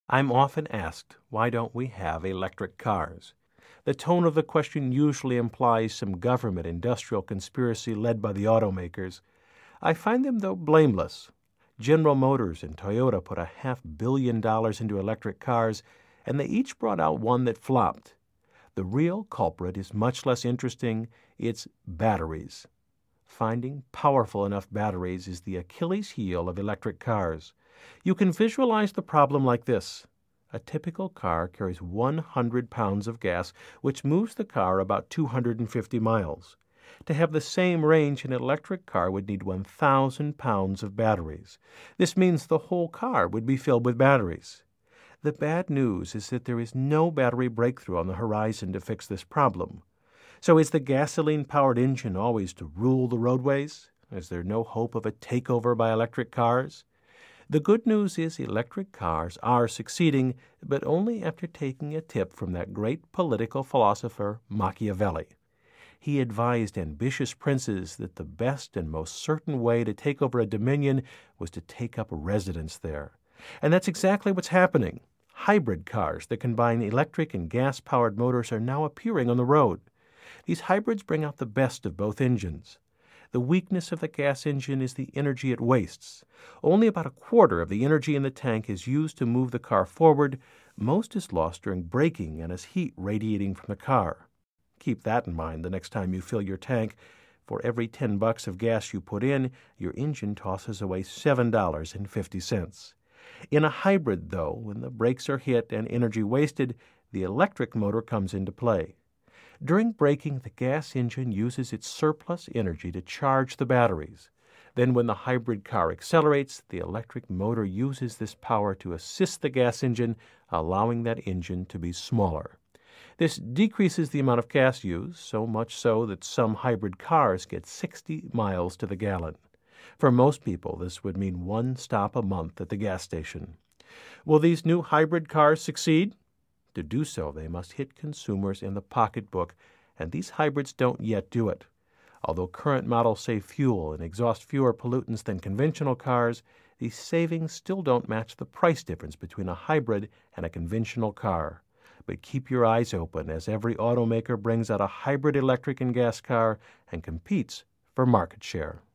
I'm often asked, why don't we have electric cars? The tone of the question usually implies some government industrial conspiracy led by the automakers. I find them, though, blameless. General Motors and Toyota put $500 million into electric cars, and they each brought out one that flopped. The real culprit is much less interesting. It's batteries. Finding powerful enough batteries is the Achilles heel of electric cars. You can visualize the problem like this. A typical car carries 100 pounds of gas, which moves the car about 250 miles. To have the same range, an electric car would need 1,000 pounds of batteries. This means the whole car would be filled with batteries. The bad news is that there is no battery breakthrough on the horizon to fix this problem. So is the gasoline-powered engine always to rule the roadways? Is there no hope of a takeover by electric cars? The good news is electric cars are succeeding, but only after taking a tip from that great political philosopher Machiavelli. He advised ambitious princes that the best and most certain way to take over a dominion was to take up residence there. And that's exactly what's happening. Hybrid cars that combine electric and gas-powered motors are now appearing on the road. These hybrids bring out the best of both engines. The weakness of the gas engine is the energy it wastes. Only about a quarter of the energy in the tank is used to move the car forward. Most is lost during braking and as heat radiating from the car. Keep that in mind the next time you fill your tank. For every $10 of gas you put in, your engine tosses away $7.50. In a hybrid, though, when the brakes are hit and energy wasted, the electric motor comes into play. During braking, the gas engine uses its surplus energy to charge the batteries. Then when the hybrid car accelerates, the electric motor uses this power to assist the gas engine, allowing that engine to be smaller. This decreases the amount of gas used, so much so that some hybrid cars get 60 miles to the gallon. For most people, this would mean one stop a month at the gas station. Will these new hybrid cars succeed? To do so, they must hit consumers in the pocketbook, and these hybrids don't yet do it. Although current models save fuel and exhaust fewer pollutants than conventional cars, these savings still don't match the price difference between a hybrid and a conventional car. But keep your eyes open as every automaker brings out a hybrid electric and gas car and competes for market share.